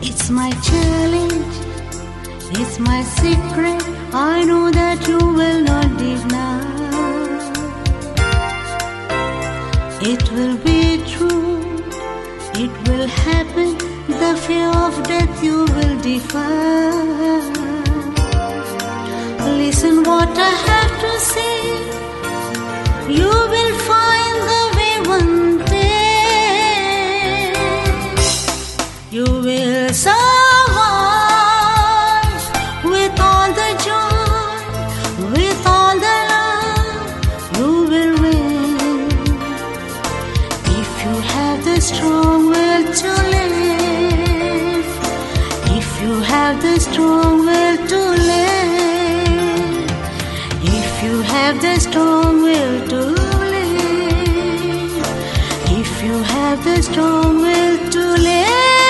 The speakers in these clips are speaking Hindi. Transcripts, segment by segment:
It's my challenge, it's my secret. I know that you will not deny. It will be true, it will happen. The fear of death you will defy. Listen what I have to say. You will find the way one day. You will survive with all the joy, with all the love. You will win if you have the strong will to live. If you have the strong will to live. If you have the strong will to live. If you have the strong will to live.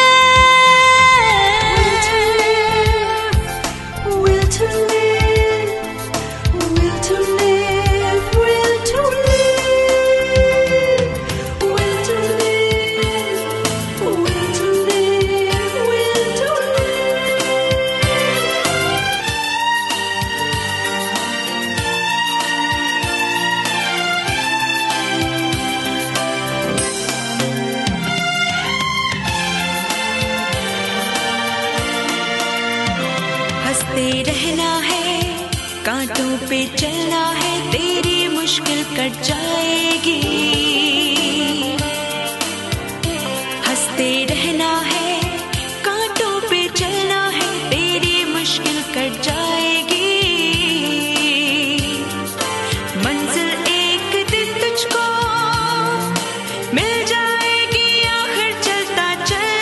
Will to live. Will to live. Will to live. Will to live. Will to live. Will to हंसते रहना है, कांटों पे चलना है, तेरी मुश्किल कट जाएगी। हंसते रहना है, कांटों पे चलना है, तेरी मुश्किल कट जाएगी। मंजिल एक दिन तुझको मिल जाएगी, आखिर चलता चल।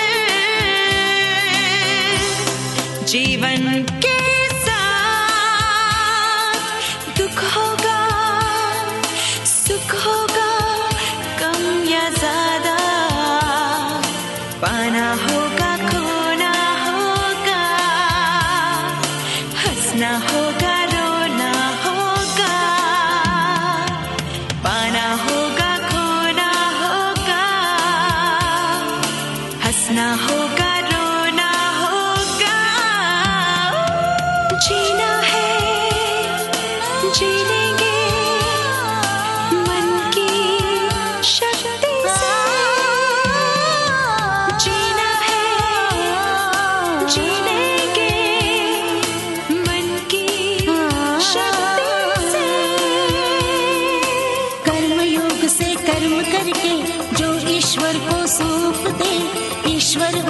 जीवन के साथ दुख होगा, सुख होगा, कम या ज्यादा। पाना होगा, खोना होगा, हंसना होगा, रोना होगा। पाना होगा, खोना होगा, हंसना होगा, रोना होगा। जीना है, जी लेंगे मन की शक्ति से। जीना है, जी लेंगे मन की शक्ति से। कर्मयोग से कर्म करके जो ईश्वर को सौंप दे, ईश्वर